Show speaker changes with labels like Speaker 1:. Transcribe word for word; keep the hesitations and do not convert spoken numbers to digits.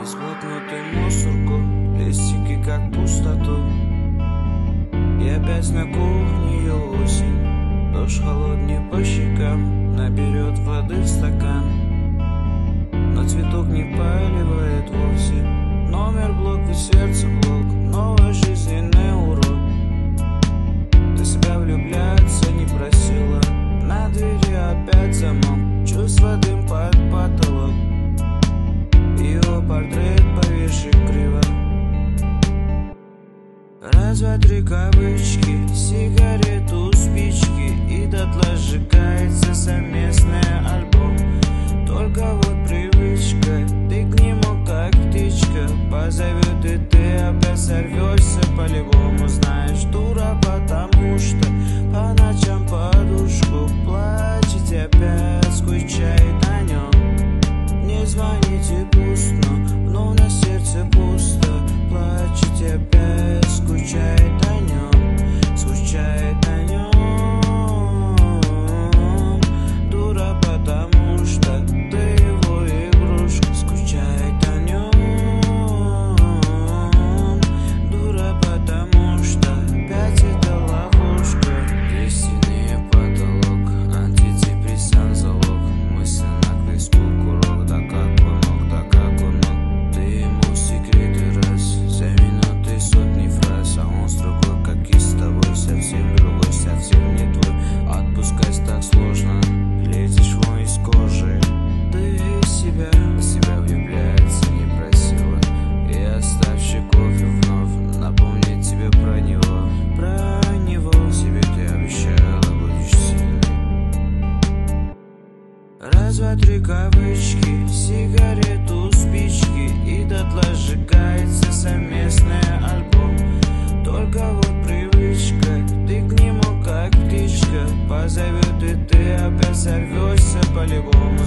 Speaker 1: Несмутнутую мусорку, листики как пустоту. И опять на кухне осень, дождь холодней по щекам, наберет воды в стакан, но цветок не поливает вовсе. Номер блок, ведь сердце блок, новый жизненный урок. Ты себя влюбляться не просила, на двери опять замок, чувство дым под потолок. Его портрет повешен криво. Раз, два, три кавычки, сигарету, спички, и дотла сжигается совместный альбом. Только вот привычка, ты к нему как птичка, позовет и ты опять сорвешься по-любому. Знаешь, дура, потому что по ночам подушку плачете опять, скучает о нем. Не звоните пусто, но на сердце пусто. Плачете опять, скучает о нем, скучает о нем. Дура, потому что ты его игрушка, скучает о нем. Дура, потому что опять это ловушка. Истинный потолок, антидепрессант залог. Мысленно к виску курок, да как он мог, да как он мог. Ты ему секреты раз за минуты сотни фраз, а он с другой, как и с тобой, совсем другой, совсем не твой. Отпускать так сложно, лезешь вон из кожи. Ты себя, себя влюбляться не просила. И оставший кофе вновь напомнит тебе про него, про него. Себе ты обещала, будешь сильной. Раз, два, три кавычки, сигарету, спички, и дотла сжигается совместный альбом. Только вот привычка, ты к нему как птичка, позовет и ты опять сорвешься по-любому.